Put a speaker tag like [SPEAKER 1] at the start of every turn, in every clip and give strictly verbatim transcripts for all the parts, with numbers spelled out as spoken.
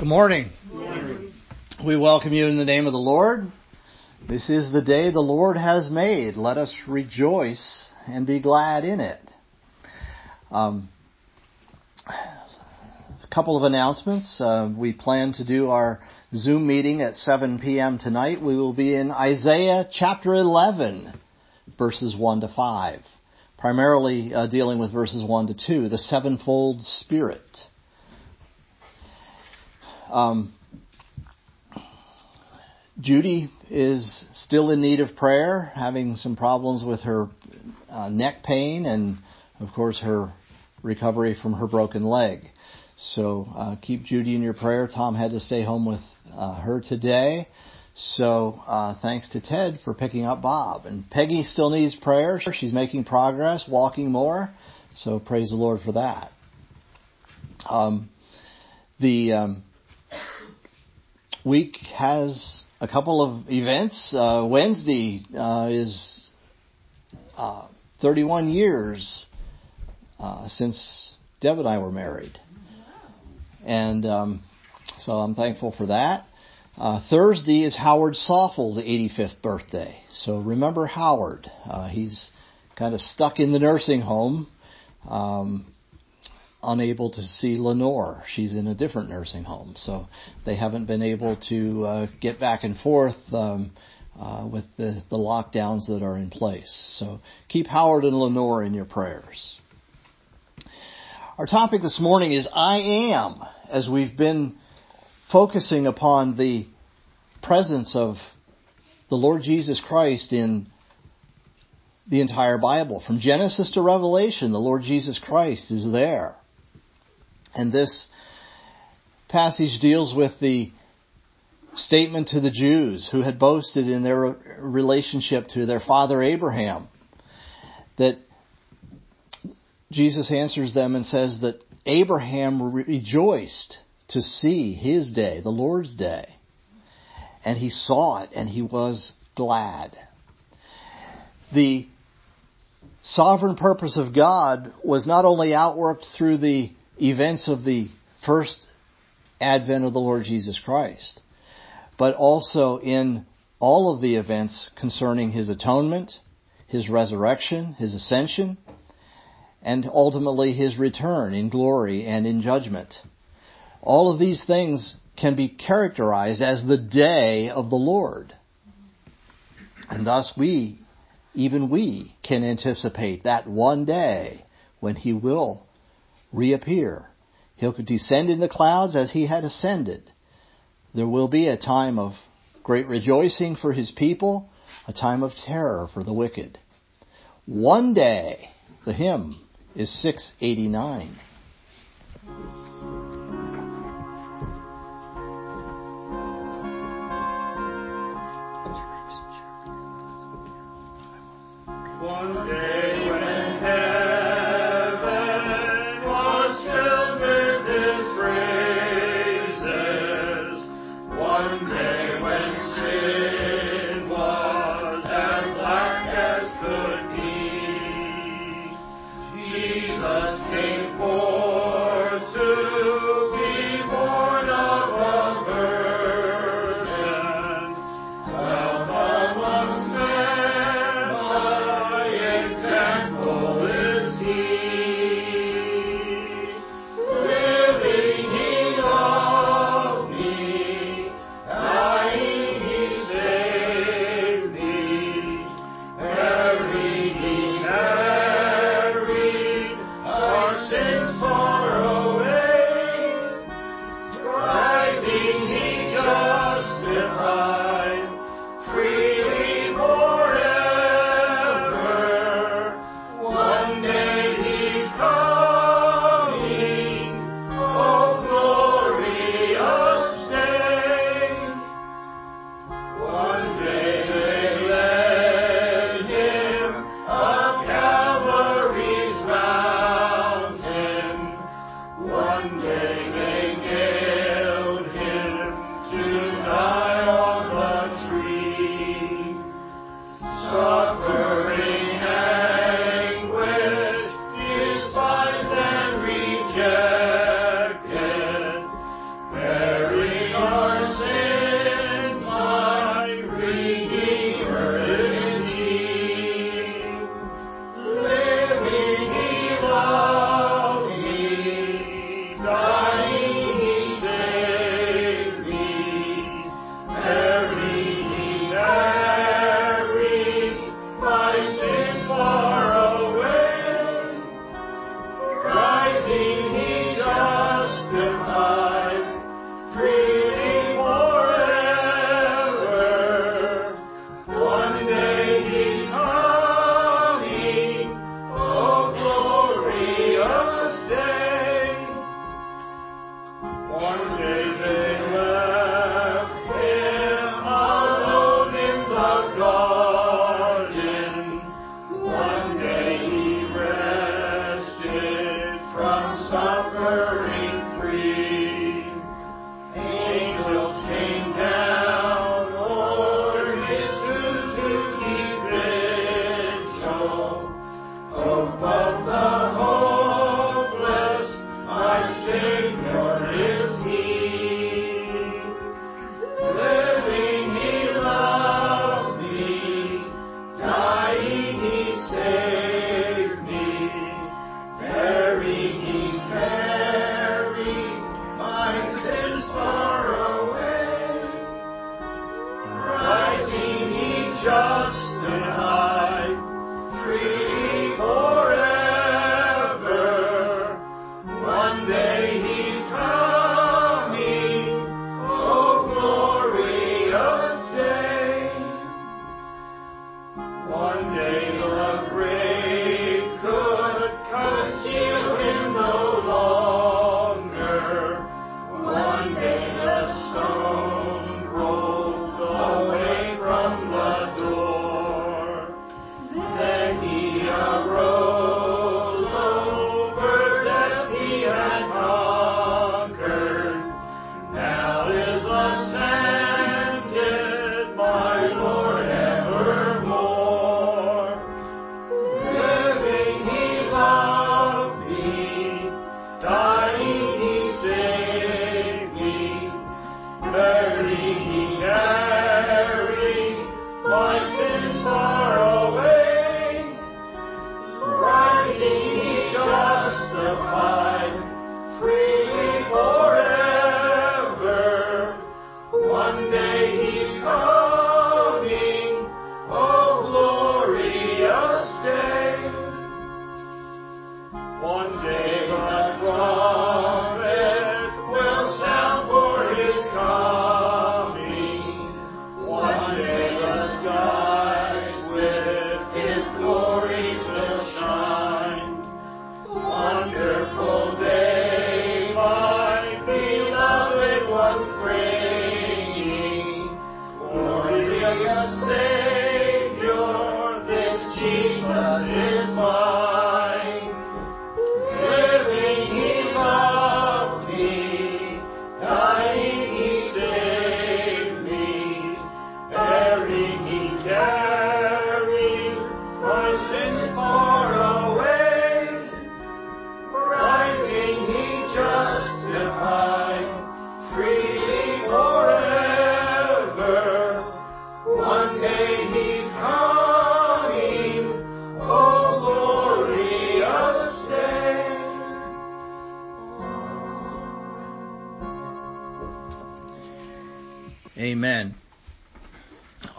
[SPEAKER 1] Good morning.
[SPEAKER 2] Good morning.
[SPEAKER 1] We welcome you in the name of the Lord. This is the day the Lord has made. Let us rejoice and be glad in it. Um, a couple of announcements. Uh, we plan to do our Zoom meeting at seven p.m. tonight. We will be in Isaiah chapter eleven, verses one to five. Primarily uh, dealing with verses one to two, the sevenfold Spirit. Um, Judy is still in need of prayer, having some problems with her uh, neck pain and, of course, her recovery from her broken leg. So uh, keep Judy in your prayer. Tom had to stay home with uh, her today. So uh, thanks to Ted for picking up Bob. And Peggy still needs prayer. She's making progress, walking more. So praise the Lord for that. Um, the... Um, week has a couple of events. Uh, Wednesday uh, is uh, thirty-one years uh, since Deb and I were married. And um, so I'm thankful for that. Uh, Thursday is Howard Soffel's eighty-fifth birthday. So remember Howard. Uh, he's kind of stuck in the nursing home. Um unable to see Lenore. She's in a different nursing home, so they haven't been able to uh, get back and forth um, uh, with the, the lockdowns that are in place. So keep Howard and Lenore in your prayers. Our topic this morning is I Am, as we've been focusing upon the presence of the Lord Jesus Christ in the entire Bible. From Genesis to Revelation, the Lord Jesus Christ is there. And this passage deals with the statement to the Jews who had boasted in their relationship to their father Abraham, that Jesus answers them and says that Abraham rejoiced to see his day, the Lord's day, and he saw it and he was glad. The sovereign purpose of God was not only outworked through the events of the first advent of the Lord Jesus Christ, but also in all of the events concerning His atonement, His resurrection, His ascension, and ultimately His return in glory and in judgment. All of these things can be characterized as the day of the Lord. And thus we, even we, can anticipate that one day when He will reappear. He'll descend in the clouds as He had ascended. There will be a time of great rejoicing for His people, a time of terror for the wicked. One day, the hymn is six eighty-nine.
[SPEAKER 2] One day when heaven
[SPEAKER 3] Welcome amongst men by example.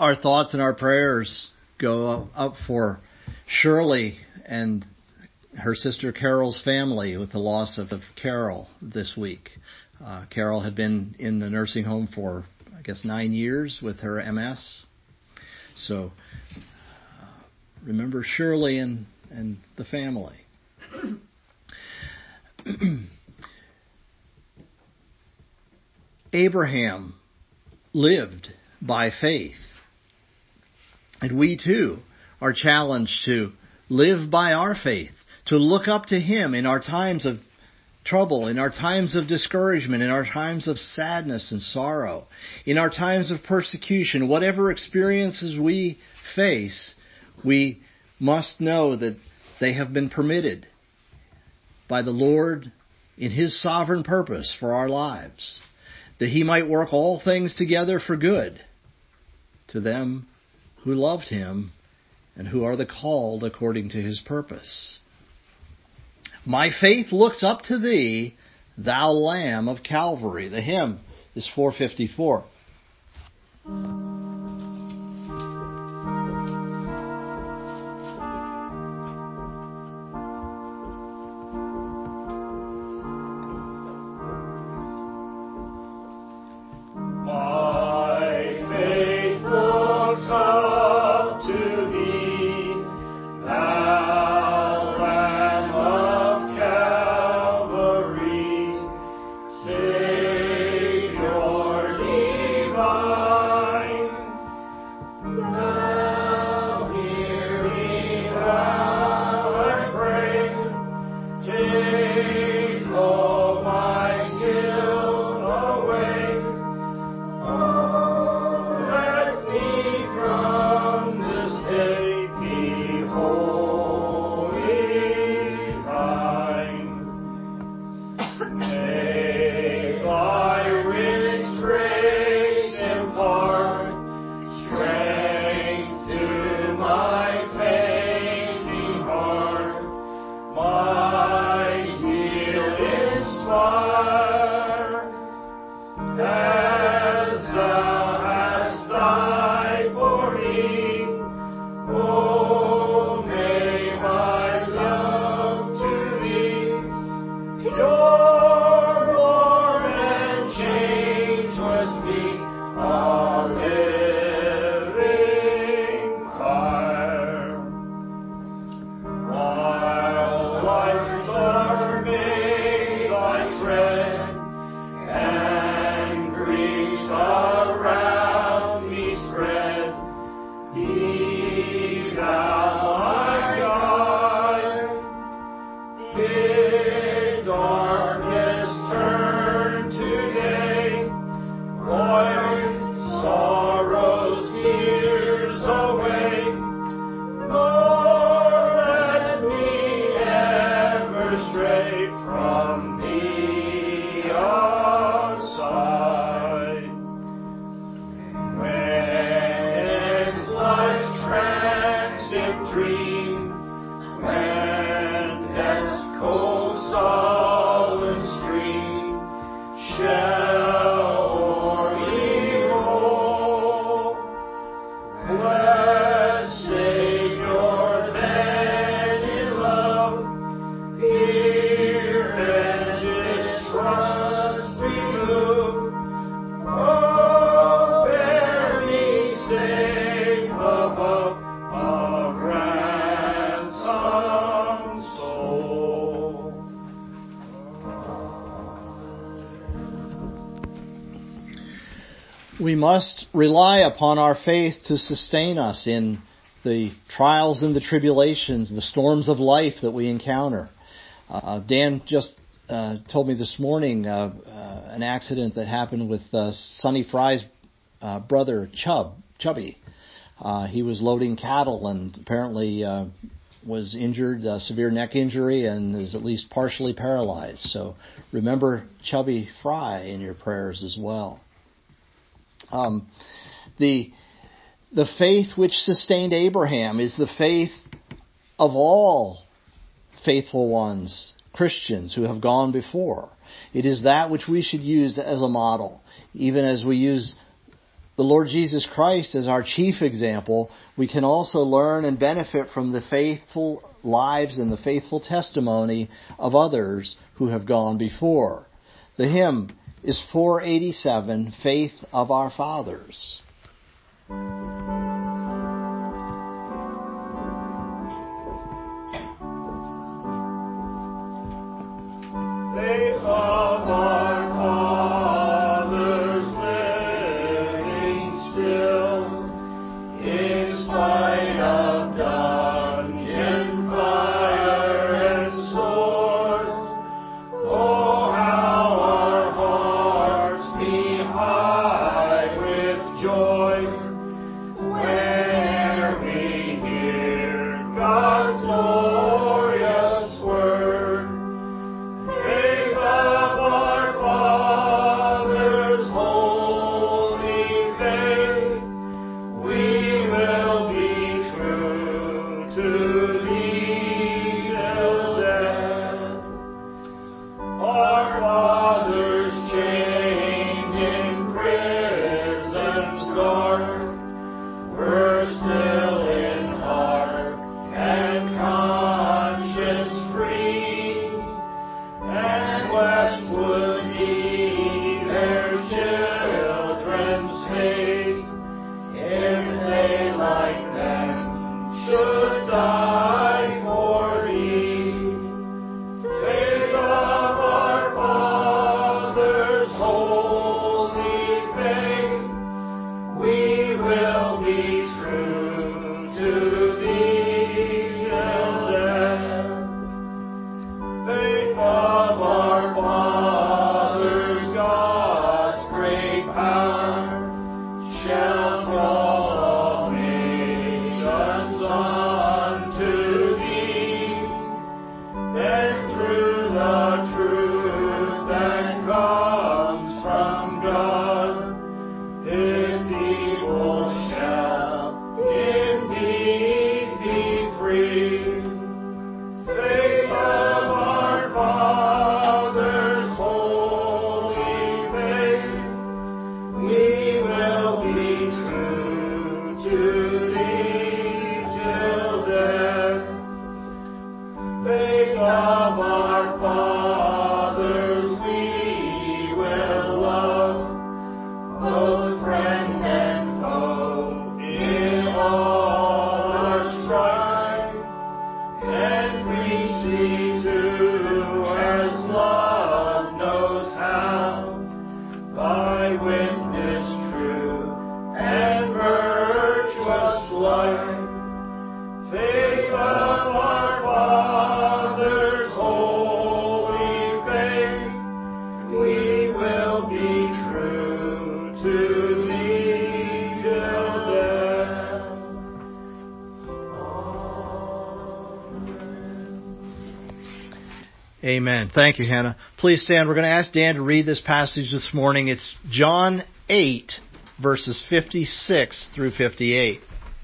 [SPEAKER 1] our thoughts and our prayers go up for Shirley and her sister Carol's family with the loss of Carol this week. Uh, Carol had been in the nursing home for, I guess, nine years with her M S. So uh, remember Shirley and, and the family. Abraham lived by faith. And we too are challenged to live by our faith, to look up to Him in our times of trouble, in our times of discouragement, in our times of sadness and sorrow, in our times of persecution. Whatever experiences we face, we must know that they have been permitted by the Lord in His sovereign purpose for our lives, that He might work all things together for good to them who loved Him and who are the called according to His purpose. My faith looks up to Thee, Thou Lamb of Calvary. The hymn is four fifty-four. We must rely upon our faith to sustain us in the trials and the tribulations, the storms of life that we encounter. Uh, Dan just uh, told me this morning uh, uh, an accident that happened with uh, Sonny Fry's uh, brother, Chub, Chubby. Uh, he was loading cattle and apparently uh, was injured, a severe neck injury, and is at least partially paralyzed. So remember Chubby Fry in your prayers as well. Um, the the faith which sustained Abraham is the faith of all faithful ones, Christians who have gone before. It is that which we should use as a model, even as we use the Lord Jesus Christ as our chief example, we can also learn and benefit from the faithful lives and the faithful testimony of others who have gone before. The hymn is four eighty-seven, Faith of Our Fathers.
[SPEAKER 2] Faith of our fathers living still, in spite of dungeon, fire, and sword. Oh, how our hearts beat high with joy whene'er we hear God's glorious word. Faith of our fathers, holy faith, we will be true to thee till death. Our fathers chained in prisons dark were still in heart and conscience free, and westward be their children's fate, if they like them should die for thee. Faith of our fathers, holy faith, we will be true to thee till death. Faith of our fathers, God's great power shall draw all nations unto thee. Then through the truth that comes from God, this evil shall indeed be free. Faith of our fathers, holy faith, we will be true to thee till death. Faith of our fathers, we will love, both friend and foe, in all our strife, and preach thee too as love knows how, by witness true and virtuous life. Faith of our fathers, holy faith, we will be true to thee till death.
[SPEAKER 1] Amen. Thank you, Hannah. Please stand. We're going to ask Dan to read this passage this morning. It's John eight, verses fifty-six through fifty-eight.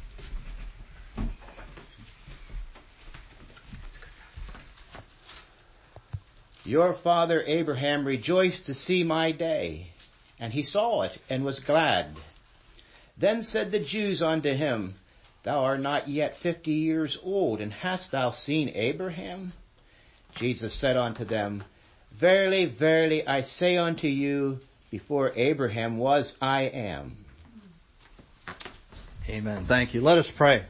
[SPEAKER 3] Your father Abraham rejoiced to see my day, and he saw it and was glad. Then said the Jews unto him, Thou art not yet fifty years old, and hast thou seen Abraham? Jesus said unto them, Verily, verily, I say unto you, before Abraham was, I am.
[SPEAKER 1] Amen. Thank you. Let us pray.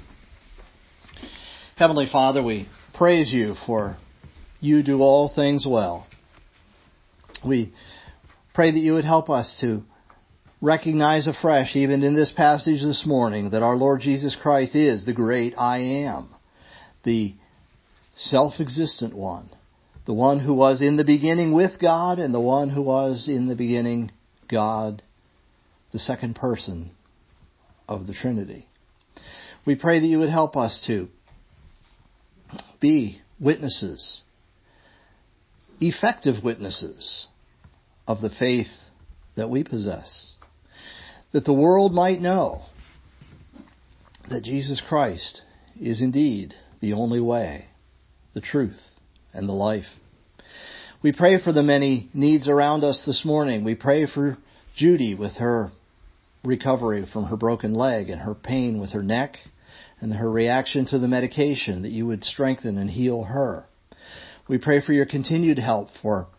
[SPEAKER 1] Heavenly Father, we praise you for you do all things well. We pray that you would help us to recognize afresh, even in this passage this morning, that our Lord Jesus Christ is the great I am, the self-existent one, the one who was in the beginning with God, and the one who was in the beginning God, the second person of the Trinity. We pray that you would help us to be witnesses, effective witnesses of the faith that we possess, that the world might know that Jesus Christ is indeed the only way, the truth, and the life. We pray for the many needs around us this morning. We pray for Judy with her recovery from her broken leg and her pain with her neck and her reaction to the medication, that you would strengthen and heal her. We pray for your continued help for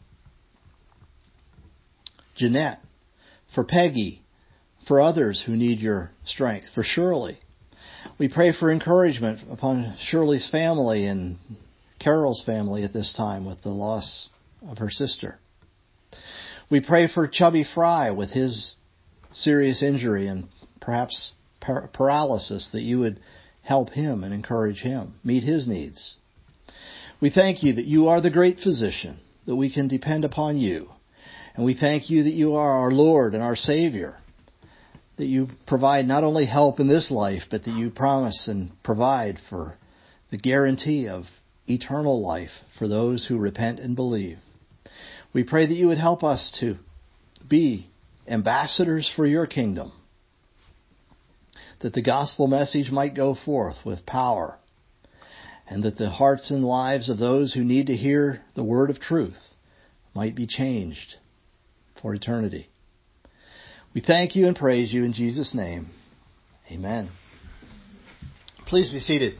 [SPEAKER 1] Jeanette, for Peggy, for others who need your strength, for Shirley. We pray for encouragement upon Shirley's family and Carol's family at this time with the loss of her sister. We pray for Chubby Fry with his serious injury and perhaps par- paralysis, that you would help him and encourage him, meet his needs. We thank you that you are the great physician, that we can depend upon you. And we thank you that you are our Lord and our Savior, that you provide not only help in this life, but that you promise and provide for the guarantee of eternal life for those who repent and believe. We pray that you would help us to be ambassadors for your kingdom, that the gospel message might go forth with power, and that the hearts and lives of those who need to hear the word of truth might be changed for eternity. We thank you and praise you in Jesus' name. Amen. Please be seated.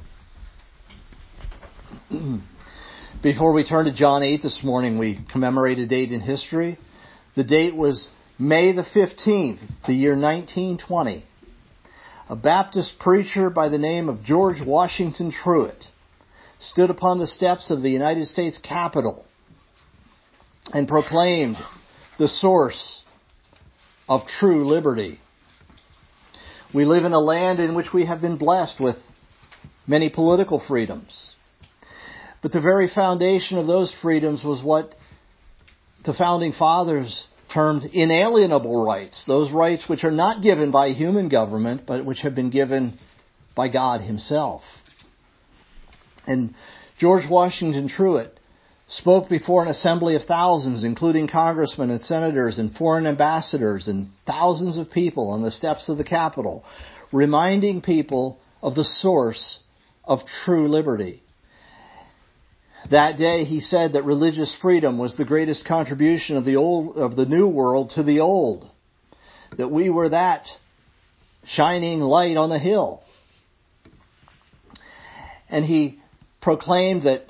[SPEAKER 1] Before we turn to John eight this morning, we commemorate a date in history. The date was May the fifteenth, the year nineteen twenty. A Baptist preacher by the name of George Washington Truett stood upon the steps of the United States Capitol and proclaimed the source of true liberty. We live in a land in which we have been blessed with many political freedoms. But the very foundation of those freedoms was what the Founding Fathers termed inalienable rights, those rights which are not given by human government, but which have been given by God Himself. And George Washington Truett spoke before an assembly of thousands, including congressmen and senators and foreign ambassadors and thousands of people on the steps of the Capitol, reminding people of the source of true liberty. That day he said that religious freedom was the greatest contribution of the old, of the new world to the old. That we were that shining light on the hill. And he proclaimed that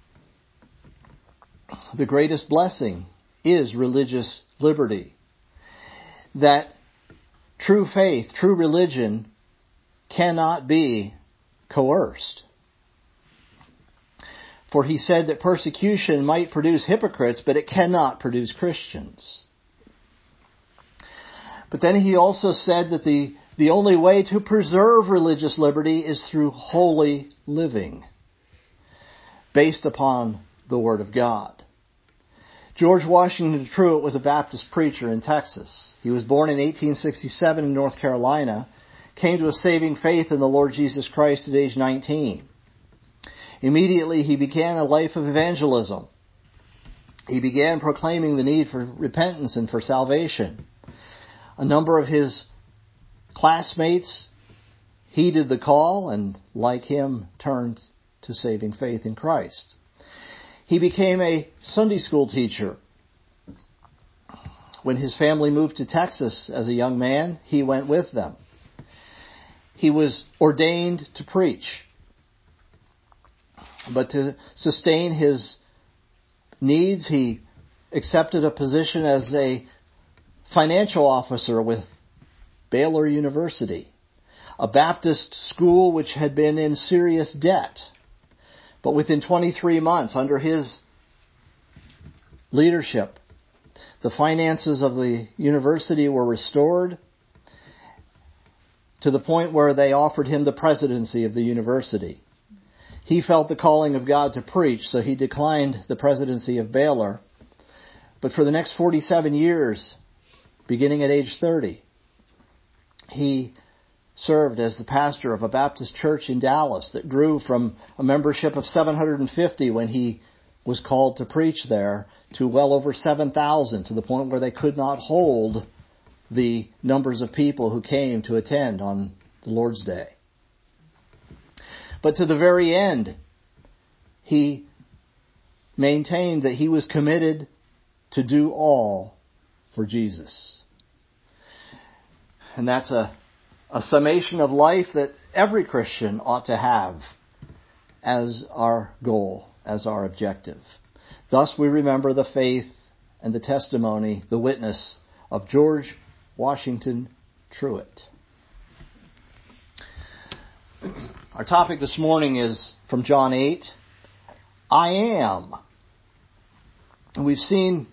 [SPEAKER 1] the greatest blessing is religious liberty. That true faith, true religion cannot be coerced. For he said that persecution might produce hypocrites, but it cannot produce Christians. But then he also said that the, the only way to preserve religious liberty is through holy living, based upon the Word of God. George Washington Truett was a Baptist preacher in Texas. He was born in eighteen sixty-seven in North Carolina, came to a saving faith in the Lord Jesus Christ at age nineteen. Immediately he began a life of evangelism. He began proclaiming the need for repentance and for salvation. A number of his classmates heeded the call and, like him, turned to saving faith in Christ. He became a Sunday school teacher. When his family moved to Texas as a young man, he went with them. He was ordained to preach. But to sustain his needs, he accepted a position as a financial officer with Baylor University, a Baptist school which had been in serious debt. But within twenty-three months, under his leadership, the finances of the university were restored to the point where they offered him the presidency of the university. He felt the calling of God to preach, so he declined the presidency of Baylor. But for the next forty-seven years, beginning at age thirty, he served as the pastor of a Baptist church in Dallas that grew from a membership of seven hundred fifty when he was called to preach there to well over seven thousand, to the point where they could not hold the numbers of people who came to attend on the Lord's Day. But to the very end, he maintained that he was committed to do all for Jesus. And that's a, a summation of life that every Christian ought to have as our goal, as our objective. Thus we remember the faith and the testimony, the witness of George Washington Truett. Our topic this morning is from John eight, I am. And we've seen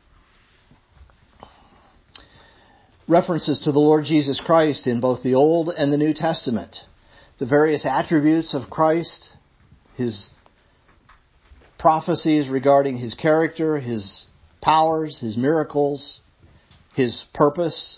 [SPEAKER 1] references to the Lord Jesus Christ in both the Old and the New Testament. The various attributes of Christ, His prophecies regarding His character, His powers, His miracles, His purpose,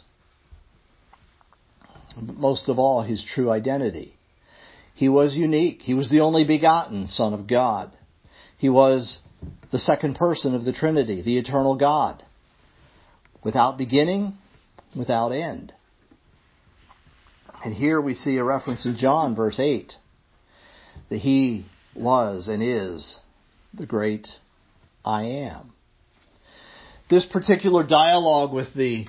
[SPEAKER 1] but most of all, His true identity. He was unique. He was the only begotten Son of God. He was the second person of the Trinity, the eternal God, without beginning, without end. And here we see a reference in John, verse eight, that He was and is the great I am. This particular dialogue with the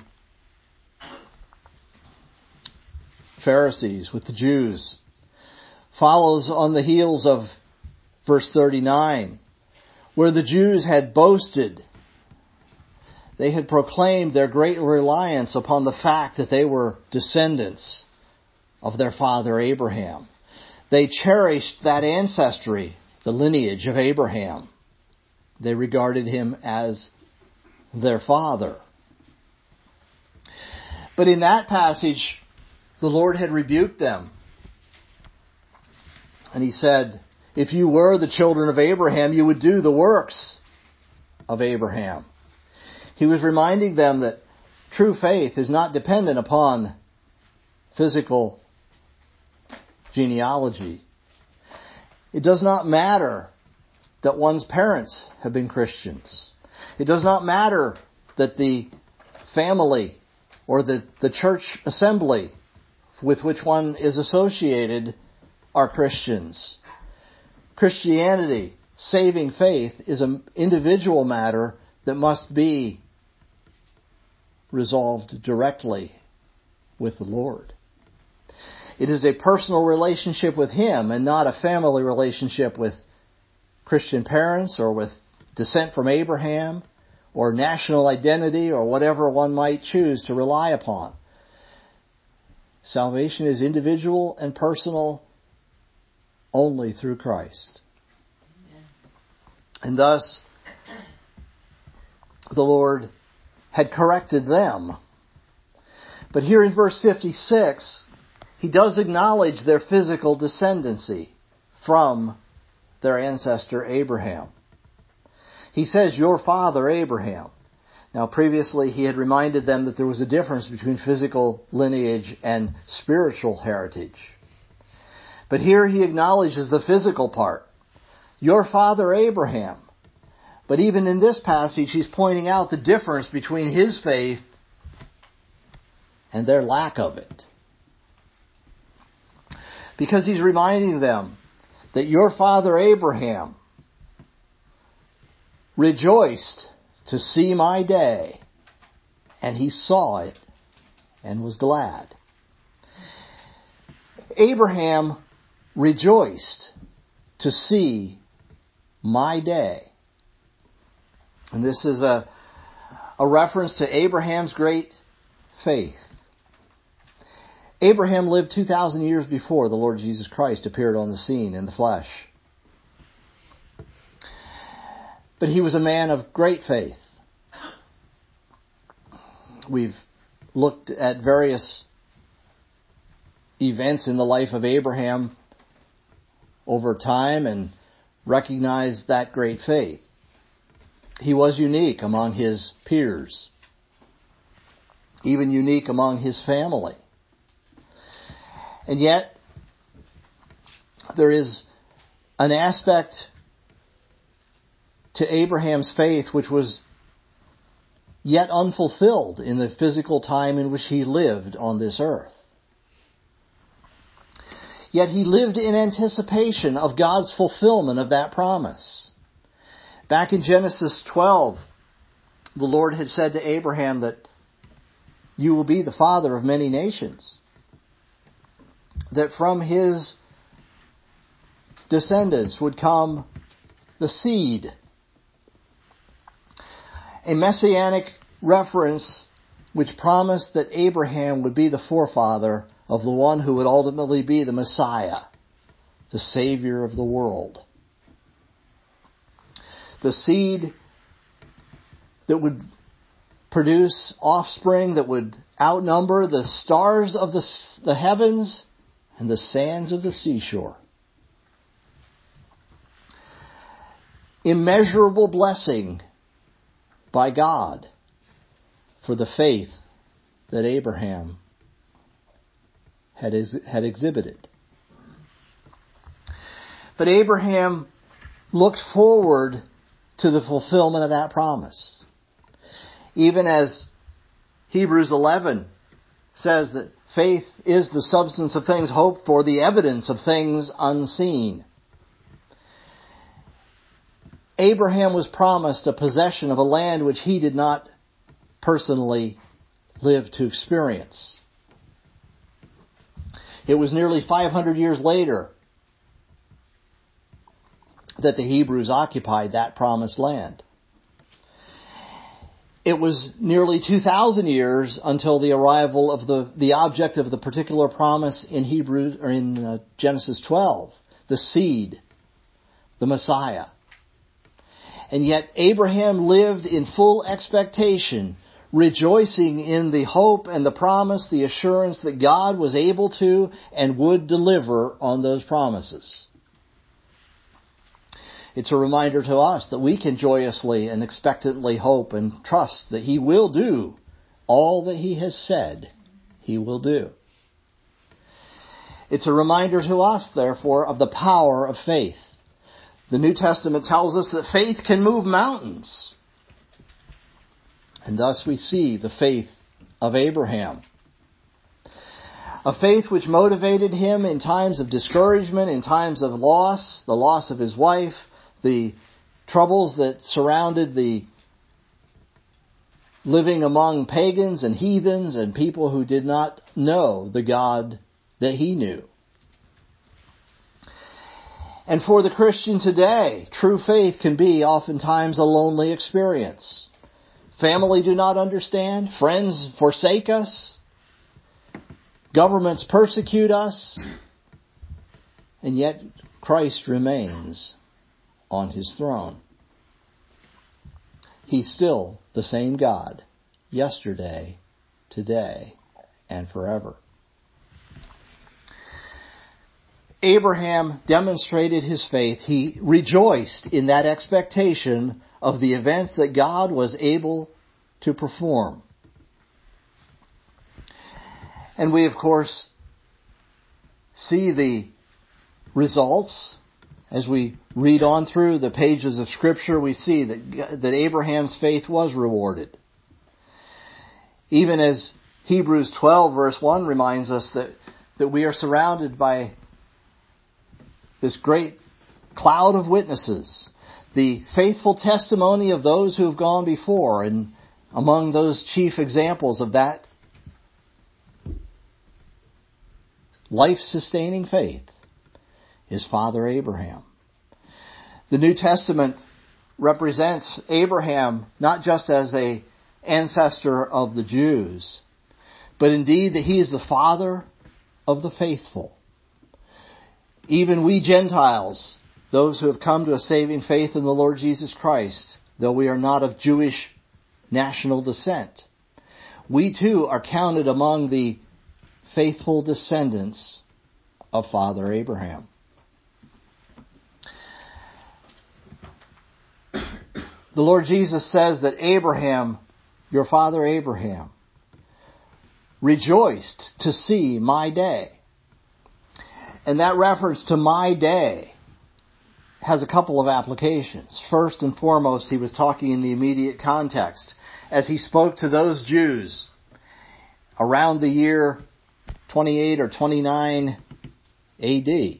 [SPEAKER 1] Pharisees, with the Jews, follows on the heels of verse thirty-nine, where the Jews had boasted. They had proclaimed their great reliance upon the fact that they were descendants of their father Abraham. They cherished that ancestry, the lineage of Abraham. They regarded him as their father. But in that passage, the Lord had rebuked them. And He said, if you were the children of Abraham, you would do the works of Abraham. He was reminding them that true faith is not dependent upon physical genealogy. It does not matter that one's parents have been Christians. It does not matter that the family or the, the church assembly with which one is associated are Christians. Christianity, saving faith, is an individual matter that must be resolved directly with the Lord. It is a personal relationship with Him and not a family relationship with Christian parents or with descent from Abraham or national identity or whatever one might choose to rely upon. Salvation is individual and personal only through Christ. And thus, the Lord had corrected them. But here in verse fifty-six, He does acknowledge their physical descendancy from their ancestor Abraham. He says, your father Abraham. Now previously He had reminded them that there was a difference between physical lineage and spiritual heritage. But here He acknowledges the physical part. Your father Abraham. But even in this passage, He's pointing out the difference between his faith and their lack of it. Because He's reminding them that your father Abraham rejoiced to see my day, and he saw it and was glad. Abraham rejoiced to see my day. And this is a, a reference to Abraham's great faith. Abraham lived two thousand years before the Lord Jesus Christ appeared on the scene in the flesh. But he was a man of great faith. We've looked at various events in the life of Abraham over time and recognized that great faith. He was unique among his peers, even unique among his family. And yet, there is an aspect to Abraham's faith which was yet unfulfilled in the physical time in which he lived on this earth. Yet he lived in anticipation of God's fulfillment of that promise. Back in Genesis twelve, the Lord had said to Abraham that you will be the father of many nations. That from his descendants would come the seed. A messianic reference which promised that Abraham would be the forefather of the one who would ultimately be the Messiah, the Savior of the world. The seed that would produce offspring that would outnumber the stars of the, the heavens and the sands of the seashore. Immeasurable blessing by God for the faith that Abraham had, had exhibited. But Abraham looked forward to the fulfillment of that promise. Even as Hebrews eleven says that faith is the substance of things hoped for, the evidence of things unseen. Abraham was promised a possession of a land which he did not personally live to experience. It was nearly five hundred years later that the Hebrews occupied that promised land. It was nearly two thousand years until the arrival of the, the object of the particular promise in Hebrews, or in uh, Genesis twelve, the seed, the Messiah. And yet Abraham lived in full expectation, rejoicing in the hope and the promise, the assurance that God was able to and would deliver on those promises. It's a reminder to us that we can joyously and expectantly hope and trust that He will do all that He has said He will do. It's a reminder to us, therefore, of the power of faith. The New Testament tells us that faith can move mountains. And thus we see the faith of Abraham. A faith which motivated him in times of discouragement, in times of loss, the loss of his wife, the troubles that surrounded the living among pagans and heathens and people who did not know the God that he knew. And for the Christian today, true faith can be oftentimes a lonely experience. Family do not understand. Friends forsake us. Governments persecute us. And yet Christ remains on His throne. He's still the same God, yesterday, today, and forever. Abraham demonstrated his faith. He rejoiced in that expectation of the events that God was able to perform. And we, of course, see the results. As we read on through the pages of Scripture, we see that, that Abraham's faith was rewarded. Even as Hebrews twelve verse one reminds us that, that we are surrounded by this great cloud of witnesses, the faithful testimony of those who have gone before, and among those chief examples of that life-sustaining faith is Father Abraham. The New Testament represents Abraham not just as an ancestor of the Jews, but indeed that he is the father of the faithful. Even we Gentiles, those who have come to a saving faith in the Lord Jesus Christ, though we are not of Jewish national descent, we too are counted among the faithful descendants of Father Abraham. The Lord Jesus says that Abraham, your father Abraham, rejoiced to see my day. And that reference to my day has a couple of applications. First and foremost, he was talking in the immediate context as he spoke to those Jews around the year twenty-eight or twenty-nine A D.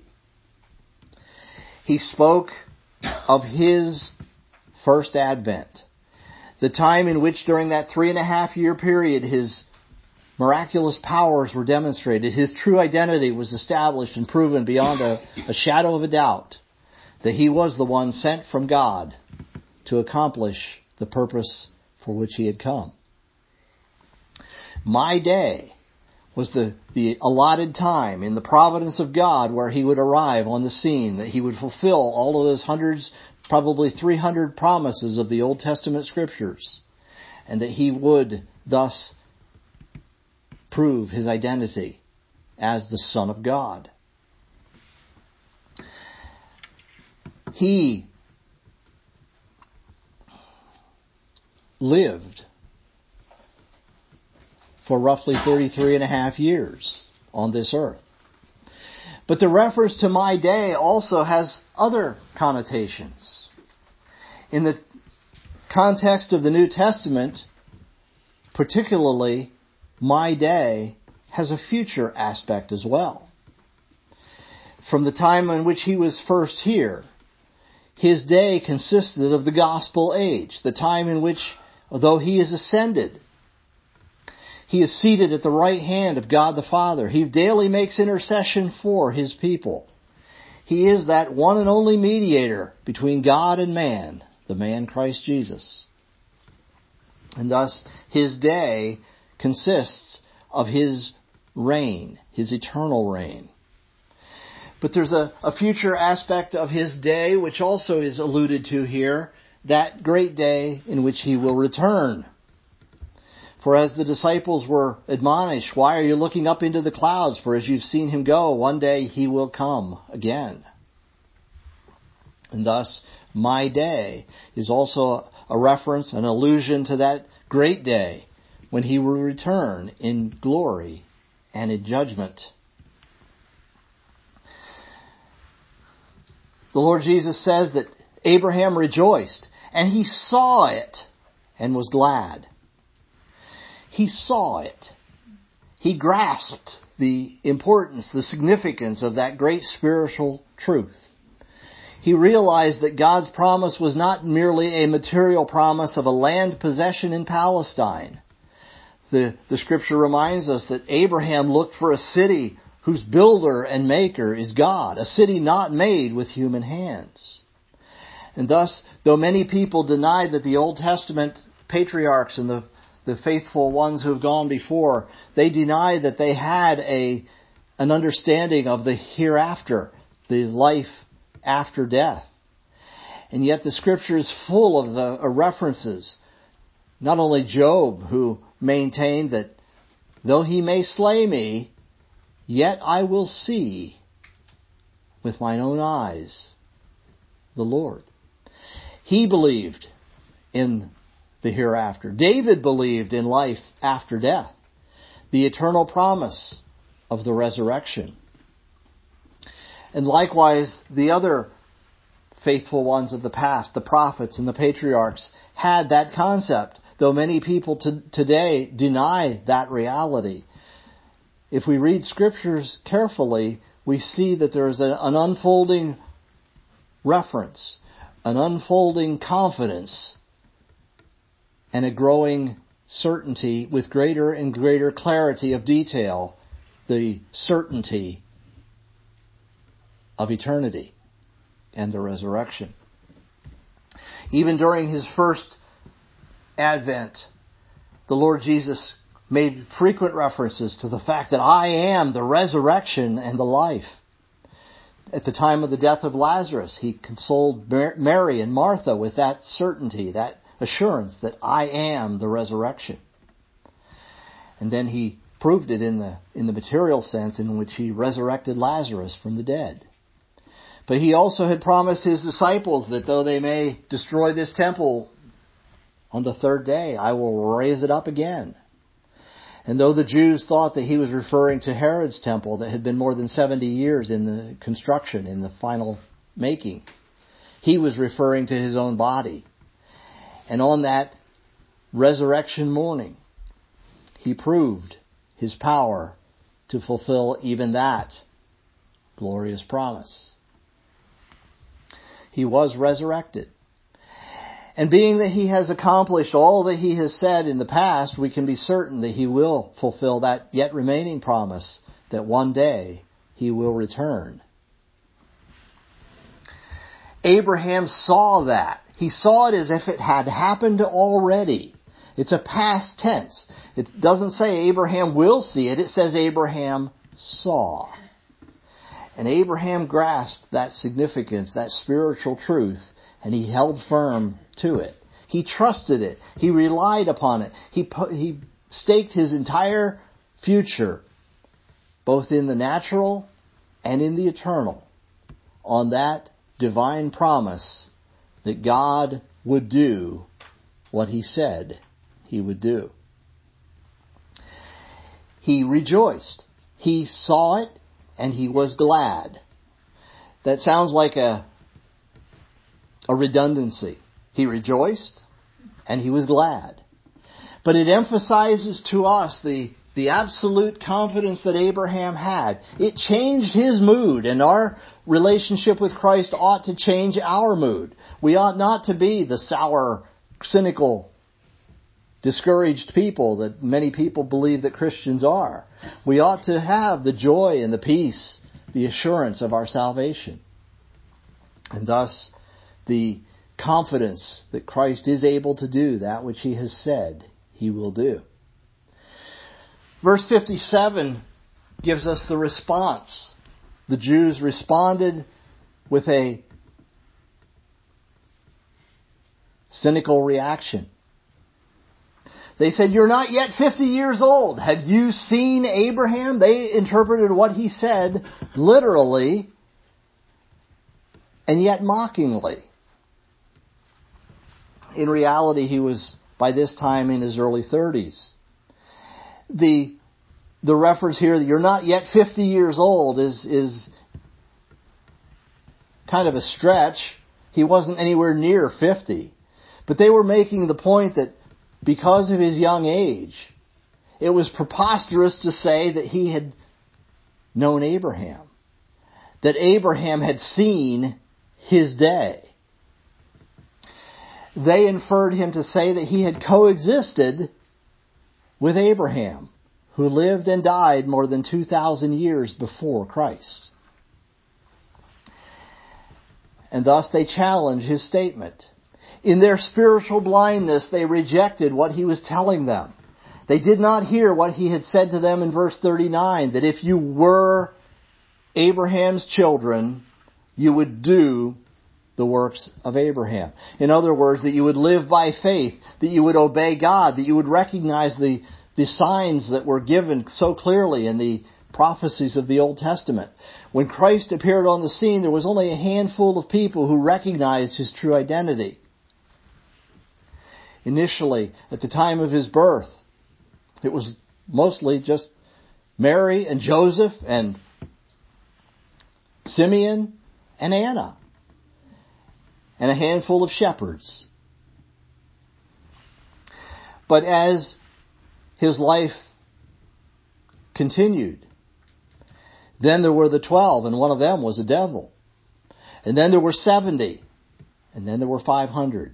[SPEAKER 1] He spoke of his first advent, the time in which during that three and a half year period his miraculous powers were demonstrated. His true identity was established and proven beyond a, a shadow of a doubt that he was the one sent from God to accomplish the purpose for which he had come. My day was the, the allotted time in the providence of God where he would arrive on the scene, that he would fulfill all of those hundreds, probably three hundred promises of the Old Testament Scriptures, and that he would thus prove his identity as the Son of God. He lived for roughly thirty-three and a half years on this earth. But the reference to my day also has other connotations. In the context of the New Testament, particularly, my day has a future aspect as well. From the time in which he was first here, his day consisted of the gospel age, the time in which, although he is ascended, he is seated at the right hand of God the Father. He daily makes intercession for his people. He is that one and only mediator between God and man, the man Christ Jesus. And thus, his day consists of his reign, his eternal reign. But there's a, a future aspect of his day which also is alluded to here, that great day in which he will return. For as the disciples were admonished, why are you looking up into the clouds? For as you've seen him go, one day he will come again. And thus, my day is also a reference, an allusion to that great day when he will return in glory and in judgment. The Lord Jesus says that Abraham rejoiced, and he saw it and was glad. He saw it. He grasped the importance, the significance of that great spiritual truth. He realized that God's promise was not merely a material promise of a land possession in Palestine. The, the scripture reminds us that Abraham looked for a city whose builder and maker is God, a city not made with human hands. And thus, though many people deny that the Old Testament patriarchs and the The faithful ones who have gone before, they deny that they had a an understanding of the hereafter, the life after death. And yet the Scripture is full of the uh, references. Not only Job, who maintained that though he may slay me, yet I will see with mine own eyes the Lord. He believed in the hereafter. David believed in life after death, the eternal promise of the resurrection. And likewise, the other faithful ones of the past, the prophets and the patriarchs, had that concept, though many people to, today deny that reality. If we read scriptures carefully, we see that there is a, an unfolding reference, an unfolding confidence, and a growing certainty with greater and greater clarity of detail, the certainty of eternity and the resurrection. Even during his first advent, the Lord Jesus made frequent references to the fact that I am the resurrection and the life. At the time of the death of Lazarus, he consoled Mary and Martha with that certainty, that assurance that I am the resurrection. And then he proved it in the in the material sense in which he resurrected Lazarus from the dead. But he also had promised his disciples that though they may destroy this temple, on the third day I will raise it up again. And though the Jews thought that he was referring to Herod's temple that had been more than seventy years in the construction, in the final making, he was referring to his own body. And on that resurrection morning, he proved his power to fulfill even that glorious promise. He was resurrected. And being that he has accomplished all that he has said in the past, we can be certain that he will fulfill that yet remaining promise that one day he will return. Abraham saw that. He saw it as if it had happened already. It's a past tense. It doesn't say Abraham will see it. It says Abraham saw. And Abraham grasped that significance, that spiritual truth, and he held firm to it. He trusted it. He relied upon it. He put, he staked his entire future, both in the natural and in the eternal, on that divine promise that God would do what he said he would do. He rejoiced. He saw it and he was glad. That sounds like a, a redundancy. He rejoiced and he was glad. But it emphasizes to us the, the absolute confidence that Abraham had. It changed his mood, and our relationship with Christ ought to change our mood. We ought not to be the sour, cynical, discouraged people that many people believe that Christians are. We ought to have the joy and the peace, the assurance of our salvation. And thus, the confidence that Christ is able to do that which he has said he will do. Verse fifty-seven gives us the response. The Jews responded with a cynical reaction. They said, "You're not yet fifty years old. Have you seen Abraham?" They interpreted what he said literally and yet mockingly. In reality, he was by this time in his early thirties. The the reference here that you're not yet fifty years old is is kind of a stretch. He wasn't anywhere near fifty. But they were making the point that because of his young age, it was preposterous to say that he had known Abraham, that Abraham had seen his day. They inferred him to say that he had coexisted with Abraham, who lived and died more than two thousand years before Christ. And thus they challenge his statement. In their spiritual blindness, they rejected what he was telling them. They did not hear what he had said to them in verse thirty-nine, that if you were Abraham's children, you would do the works of Abraham. In other words, that you would live by faith, that you would obey God, that you would recognize the, the signs that were given so clearly in the prophecies of the Old Testament. When Christ appeared on the scene, there was only a handful of people who recognized his true identity. Initially, at the time of his birth, it was mostly just Mary and Joseph and Simeon and Anna, and a handful of shepherds. But as his life continued, then there were the twelve, and one of them was a devil. And then there were seventy, and then there were five hundred.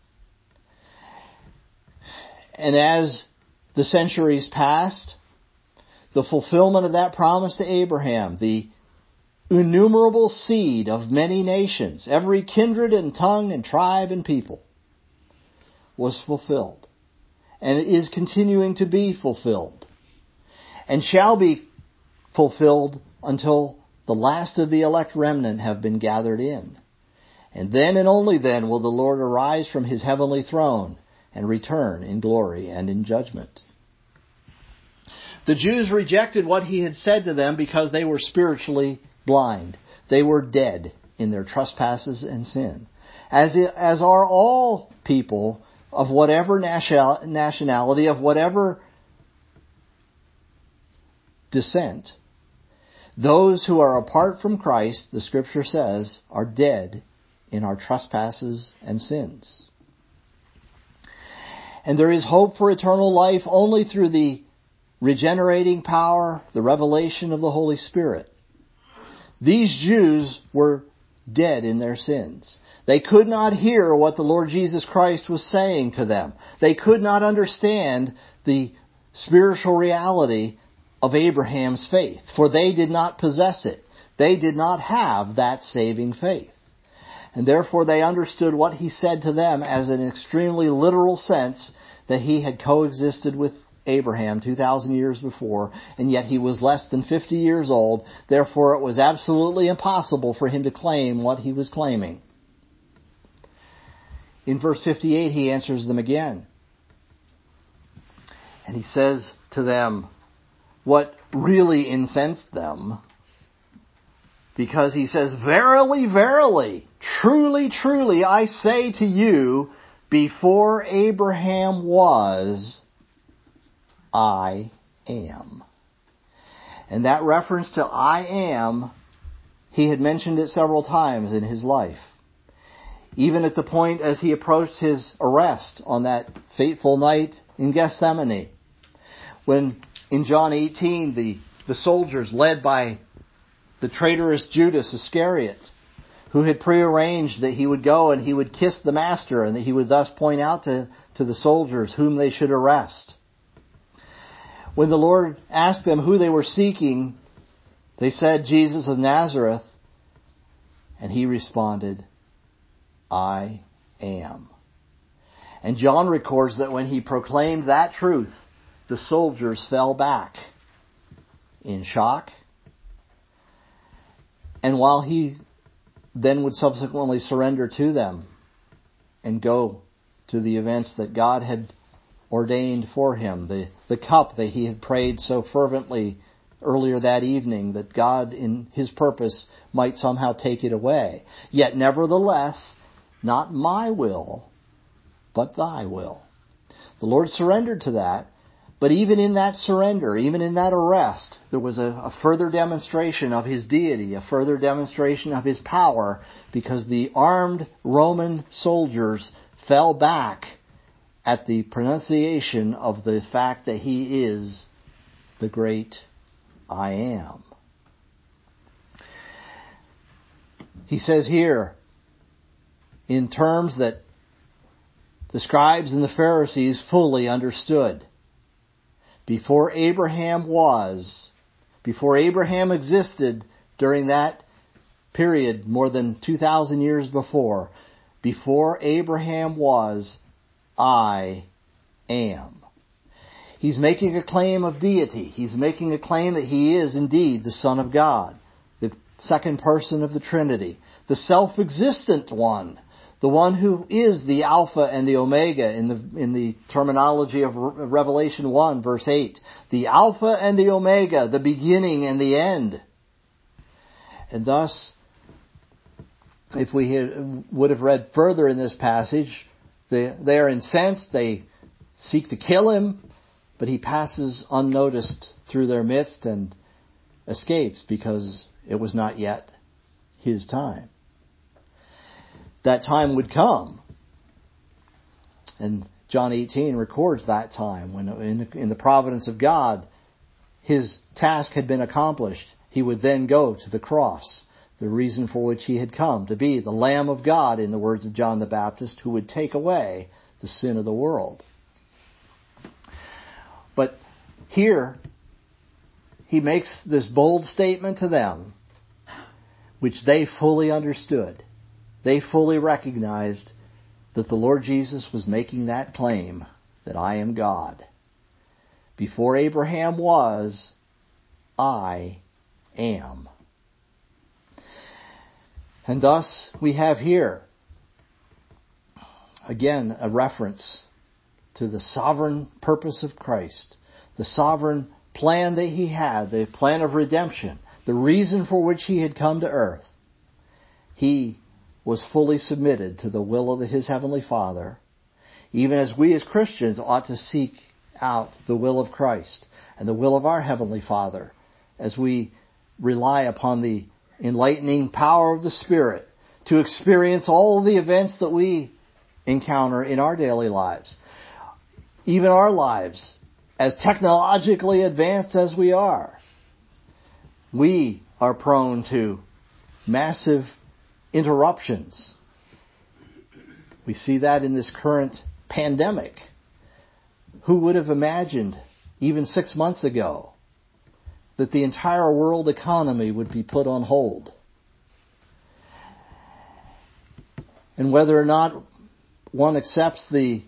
[SPEAKER 1] And as the centuries passed, the fulfillment of that promise to Abraham, the innumerable seed of many nations, every kindred and tongue and tribe and people, was fulfilled. And it is continuing to be fulfilled. And shall be fulfilled until the last of the elect remnant have been gathered in. And then and only then will the Lord arise from his heavenly throne and return in glory and in judgment. The Jews rejected what he had said to them because they were spiritually blind. They were dead in their trespasses and sin. As, it, as are all people of whatever nationality, of whatever descent. Those who are apart from Christ, the Scripture says, are dead in our trespasses and sins. And there is hope for eternal life only through the regenerating power, the revelation of the Holy Spirit. These Jews were dead in their sins. They could not hear what the Lord Jesus Christ was saying to them. They could not understand the spiritual reality of Abraham's faith, for they did not possess it. They did not have that saving faith. And therefore they understood what he said to them as an extremely literal sense, that he had coexisted with Abraham two thousand years before, and yet he was less than fifty years old. Therefore it was absolutely impossible for him to claim what he was claiming. In verse fifty-eight he answers them again. And he says to them what really incensed them, because he says, "Verily, verily, truly, truly, I say to you, before Abraham was, I am." And that reference to I am, he had mentioned it several times in his life. Even at the point as he approached his arrest on that fateful night in Gethsemane, when in John eighteen the, the soldiers led by the traitorous Judas Iscariot, who had prearranged that he would go and he would kiss the master, and that he would thus point out to, to the soldiers whom they should arrest. When the Lord asked them who they were seeking, they said, "Jesus of Nazareth." And he responded, "I am." And John records that when he proclaimed that truth, the soldiers fell back in shock. And while he then would subsequently surrender to them and go to the events that God had ordained for him, the, the cup that he had prayed so fervently earlier that evening, that God in his purpose might somehow take it away. Yet nevertheless, not my will, but thy will. The Lord surrendered to that, but even in that surrender, even in that arrest, there was a, a further demonstration of his deity, a further demonstration of his power, because the armed Roman soldiers fell back at the pronunciation of the fact that he is the great I am. He says here, in terms that the scribes and the Pharisees fully understood, before Abraham was, before Abraham existed during that period more than two thousand years before, before Abraham was, I am. He's making a claim of deity. He's making a claim that he is indeed the Son of God, the second person of the Trinity, the self-existent one, the one who is the Alpha and the Omega in the in the terminology of Revelation one, verse eight. The Alpha and the Omega, the beginning and the end. And thus, if we had, would have read further in this passage, they, they are incensed, they seek to kill him, but he passes unnoticed through their midst and escapes because it was not yet his time. That time would come. And John eighteen records that time when in, in the providence of God, his task had been accomplished. He would then go to the cross, the reason for which he had come, to be the Lamb of God, in the words of John the Baptist, who would take away the sin of the world. But here, he makes this bold statement to them, which they fully understood. They fully recognized that the Lord Jesus was making that claim, that I am God. Before Abraham was, I am. And thus we have here, again, a reference to the sovereign purpose of Christ, the sovereign plan that he had, the plan of redemption, the reason for which he had come to earth. He was fully submitted to the will of his Heavenly Father, even as we as Christians ought to seek out the will of Christ and the will of our Heavenly Father as we rely upon the enlightening power of the Spirit to experience all the events that we encounter in our daily lives. Even our lives, as technologically advanced as we are, we are prone to massive interruptions. We see that in this current pandemic. Who would have imagined, even six months ago, that the entire world economy would be put on hold? And whether or not one accepts the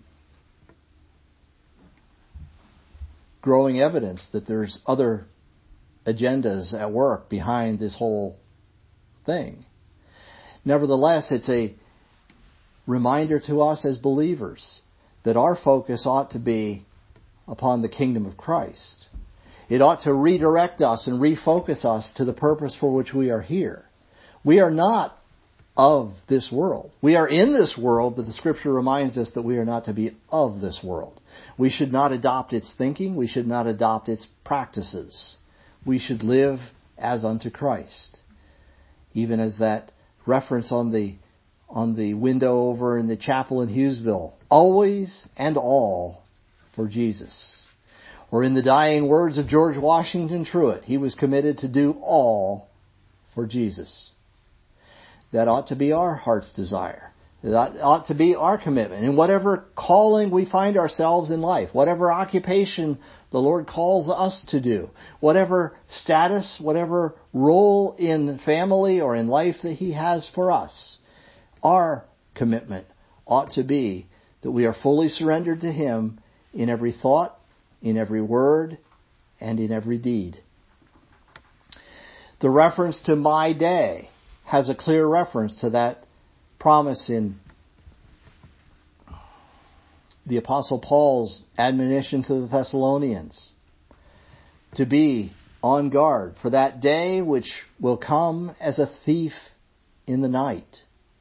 [SPEAKER 1] growing evidence that there's other agendas at work behind this whole thing. Nevertheless, it's a reminder to us as believers that our focus ought to be upon the kingdom of Christ. It ought to redirect us and refocus us to the purpose for which we are here. We are not of this world. We are in this world, but the Scripture reminds us that we are not to be of this world. We should not adopt its thinking. We should not adopt its practices. We should live as unto Christ. Even as that reference on the on the window over in the chapel in Hughesville, always and all for Jesus. Or in the dying words of George Washington Truett, he was committed to do all for Jesus. That ought to be our heart's desire. That ought to be our commitment. In whatever calling we find ourselves in life, whatever occupation the Lord calls us to do, whatever status, whatever role in family or in life that He has for us, our commitment ought to be that we are fully surrendered to Him in every thought, in every word, and in every deed. The reference to my day has a clear reference to that promise in the Apostle Paul's admonition to the Thessalonians to be on guard for that day which will come as a thief in the night.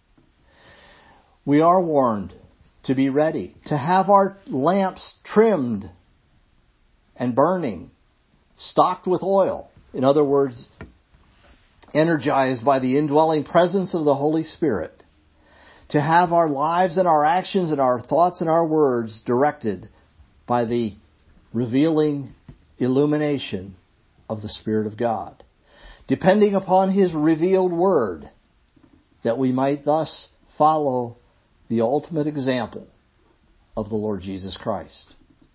[SPEAKER 1] We are warned to be ready, to have our lamps trimmed and burning, stocked with oil. In other words, energized by the indwelling presence of the Holy Spirit, to have our lives and our actions and our thoughts and our words directed by the revealing illumination of the Spirit of God, depending upon His revealed Word, that we might thus follow the ultimate example of the Lord Jesus Christ.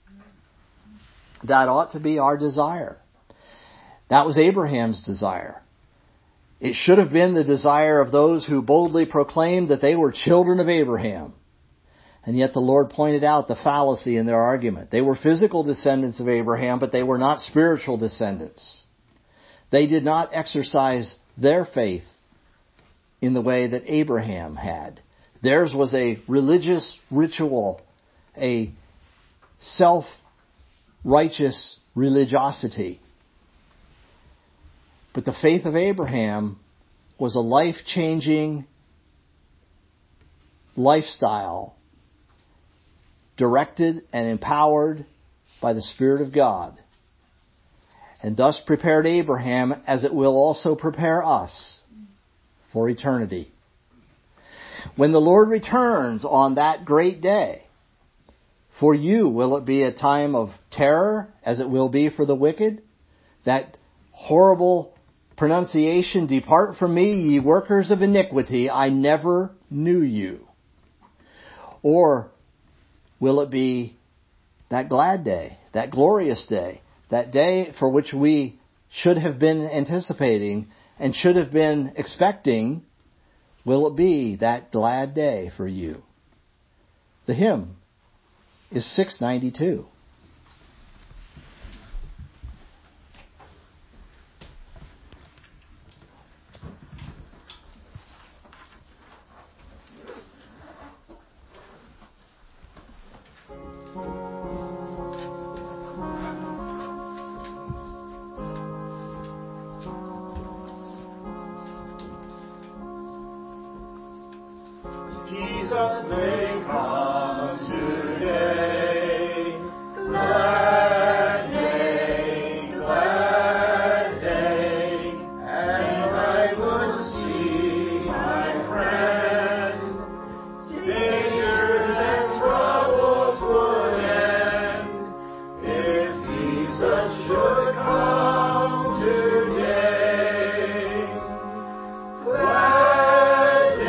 [SPEAKER 1] That ought to be our desire. That was Abraham's desire. It should have been the desire of those who boldly proclaimed that they were children of Abraham. And yet the Lord pointed out the fallacy in their argument. They were physical descendants of Abraham, but they were not spiritual descendants. They did not exercise their faith in the way that Abraham had. Theirs was a religious ritual, a self-righteous religiosity. But the faith of Abraham was a life-changing lifestyle directed and empowered by the Spirit of God, and thus prepared Abraham as it will also prepare us for eternity. When the Lord returns on that great day, for you will it be a time of terror as it will be for the wicked? That horrible pronunciation, "Depart from me, ye workers of iniquity, I never knew you." Or will it be that glad day, that glorious day, that day for which we should have been anticipating and should have been expecting? Will it be that glad day for you? The hymn is six ninety-two.
[SPEAKER 2] Jesus may come today. Glad day, glad day, and I would see my friend. Dangers and troubles would end if Jesus should come today. Glad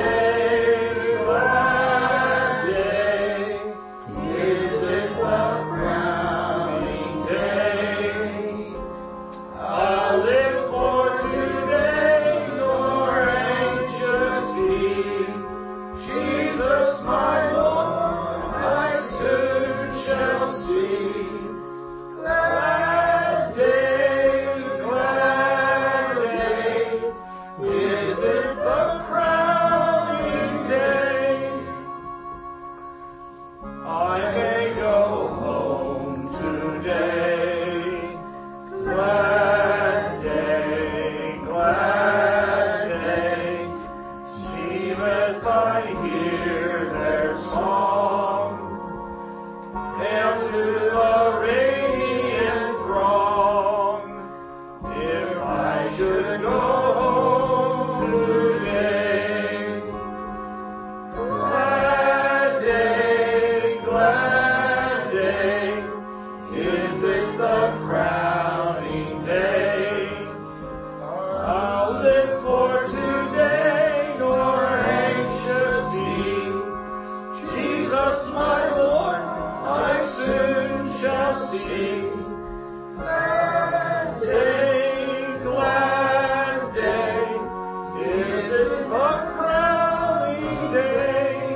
[SPEAKER 2] it the crowning day? I may go home today. Glad day, glad day. Seemeth I hear their song. Hail to the radiant throng. If I should go home today. Glad day, glad day. Is it the crowning day? I'll live for today, nor anxious be. Jesus, my Lord, I soon shall see. Glad day, glad day, is it the crowning day?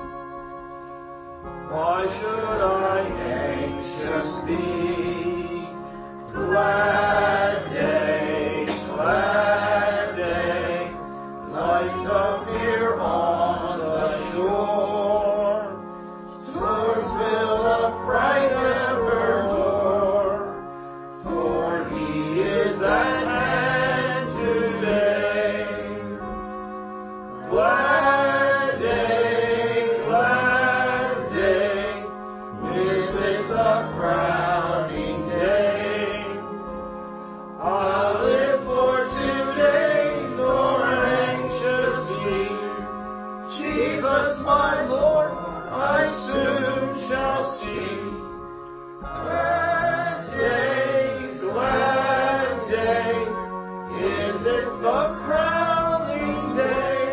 [SPEAKER 2] Why should I anxious be? Glad day, glad day, lights of fear on the shore. Storms will affright evermore, for He is at hand today. Glad day, glad day, is it the crowning day? I'll live for today, nor anxious be. Jesus, my Lord, I soon shall see. Glad day, glad day, is it the crowning day?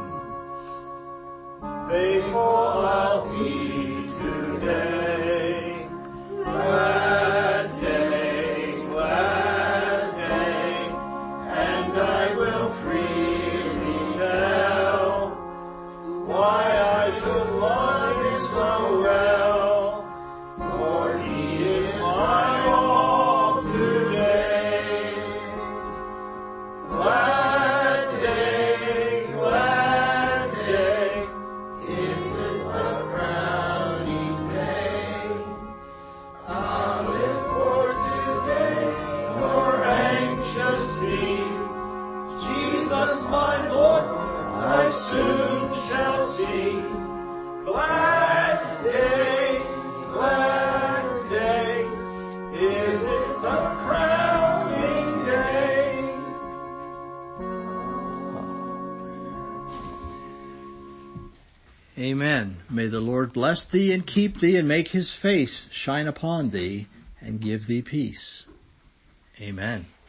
[SPEAKER 2] Faithful I'll be today. Glad day, glad day, and I will freely tell why I should love Him so well, for He is my all today. Glad day, glad day, is it the crowning day? I'll live for today, nor anxious be. Jesus, my Lord, I soon shall see. Glad day, glad day, is it the crowning day?
[SPEAKER 1] Amen. May the Lord bless thee and keep thee and make His face shine upon thee and give thee peace. Amen.